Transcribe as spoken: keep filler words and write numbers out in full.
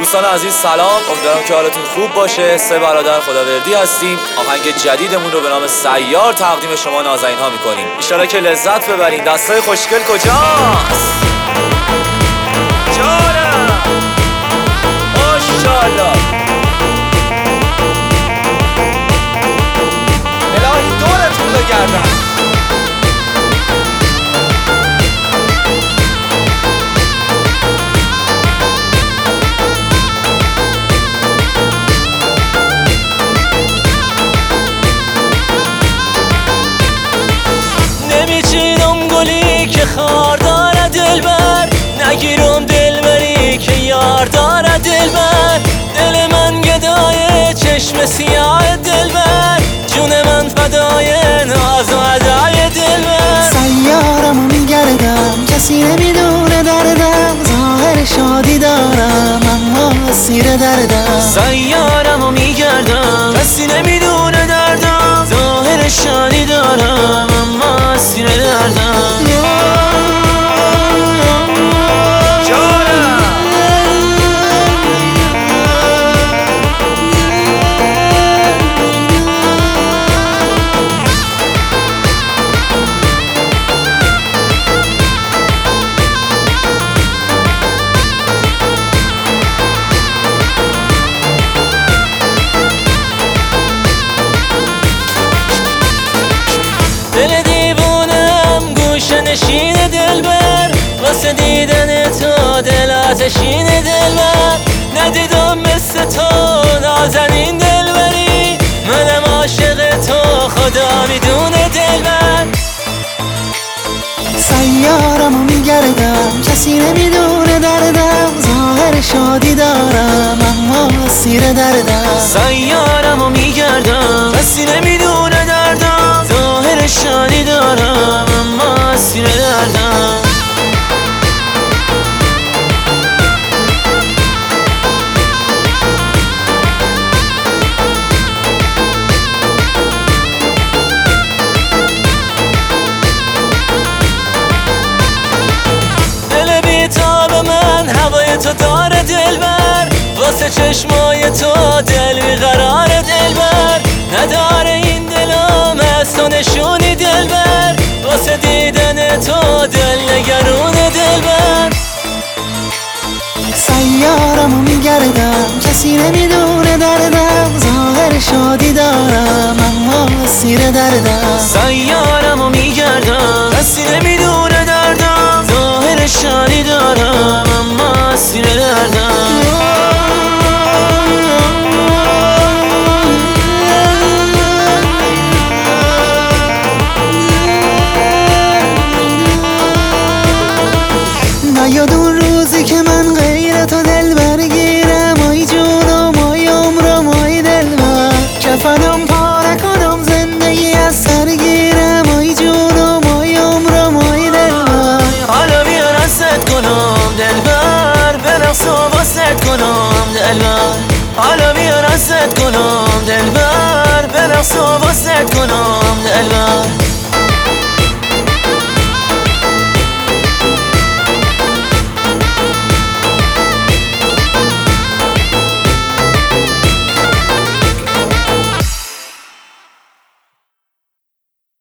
دوستان عزیز سلام، امیدوارم که حالتون خوب باشه. سه برادر خداوردی هستیم. آهنگ جدیدمون رو به نام سیار تقدیم شما نازنین ها میکنیم. ان شاءالله که لذت ببرین. دستای خوشگل کجاست؟ جانم ماشاءالله. الهی دورتون بگردن. نمیچینم گلی که خار داره دلبر، نگیرم دلبری که یار داره دلبر. دل من گدای چشم سیاه دلبر، جون من فدای ناز و ادای دلبر. سیارمو میگردم کسی نمیدونه دردم، ظاهر شادی دارم اما اسیر دردم. سیارمو میگردم کسی نمیدونه دردم، ظاهر شادی دارم اما اسیر دردم. دل دیوونم گوشه نشین دلبر، واسه دیدن تو دل آتشین دلبر. ندیدم مثل تو نازنین دلبری، منم عاشق تو خدا میدونه دلبر. سیارمو میگردم کسی نمیدونه دردم، ظاهر شادی دارم اما اسیر دردم. سیارمو میگردم کسی نمیدونه دردم، ظاهر شادی دارم اما اسیر دردم. دل بی‌تاب من هوای تو داره دلبر، واسه چشمای تو دل بیقرار دلبر. نداره این دلم از تو نشونی دلبر، واسه دیدن تو دل نگرون دلبر. سیارمو میگردم کسی نمیدونه دردم، ظاهر شادی دارم اما اسیر دردم. سیارمو میگردم کسی نمیدونه دردم، ظاهر شادی دارم اما اسیر دردم. نیاد اون روزی که من غیر تو دل برگیرم، آی جونم آی عمرم آی دلبر. کفنم پاره کنم زندگی از سر گیرم، آی جونم آی عمرم آی دلبر. حالا بیا رست کنم دلبر، برقص و واسط کنم دلبر. حالا بیا رست کنم دلبر، برقص و واسط کنم دلبر.